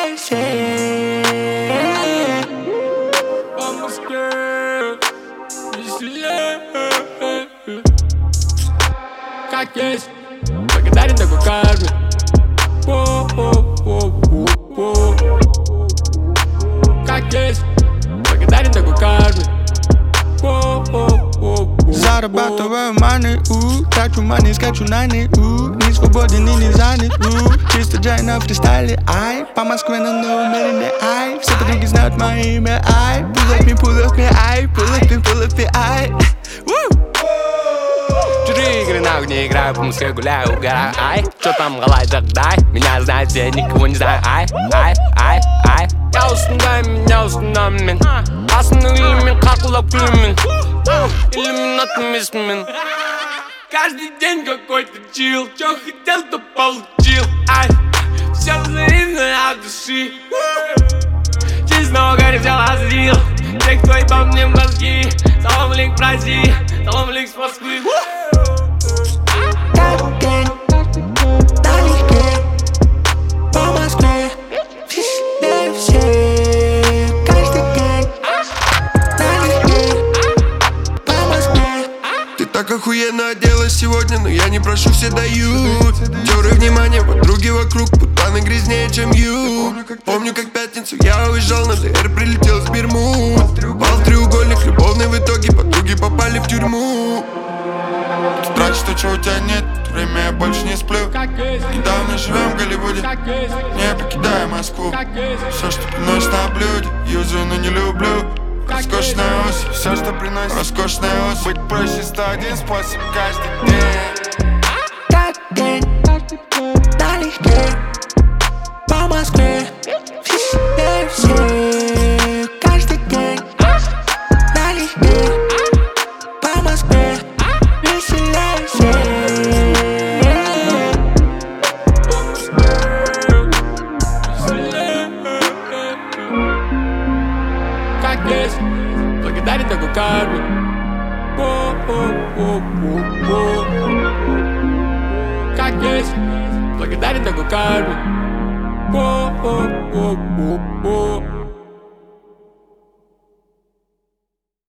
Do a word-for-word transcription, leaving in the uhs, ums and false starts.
веселее. По Москве веселее. Как есть, благодарен такой карме. О-о-о-о-о. Как есть, благодарен такой карме. Зарабатываю money, у, трачу money, скачу найны, у, не свободен и не занят, у, чисто джай на фристайле, ай, по Москве на номере, ай, все подруги знают мое имя, ай, pull up me, pull up me, ай, pull up me, pull up me, ай. Чужие игры нахуй не играю, по Москве гуляю, угораю, ай. Чё там, галай, дай, меня знают все, никого не знаю, ай, ай, ай, ай. Я устындай, меня устынам мен, қасымның мен қақылап күлімен, иллюминатым есіммен. Каждый день какой-то чил, чё хотел, то получил, ай. Всё взаимно от души, честного горя взял, озрил. Те, кто ебал мне мозги, салам линк в России, салам линк с Москвы. Каждый день, налегке, по Москве, веселее все. Каждый день, налегке, по Москве. Ты так охуенно оделась сегодня, но я не прошу, все дают. Тёры внимание, подруги вокруг, путаны грязнее, чем ю. Помню, как пятницу я уезжал на ДР, прилетел с Бермуд. Пал треугольник любовный, в итоге подруги попали в тюрьму. Страх, что чего у тебя нет, время я больше не сплю. Недавно живем в Голливуде, не покидая Москву. Все, что приносит на блюде, юзаю, но не люблю. Роскошная ось, все, что приносит роскошная ось. Быть проще, сто один способ каждый день. Каждый день, налегке, по Москве, веселее все. Каждый день, налегке, по Москве, веселее все. Как есть, благодарен такой карме. О-о-о-о-о. Как есть, благодарен такой карме. О-о-о-о-о.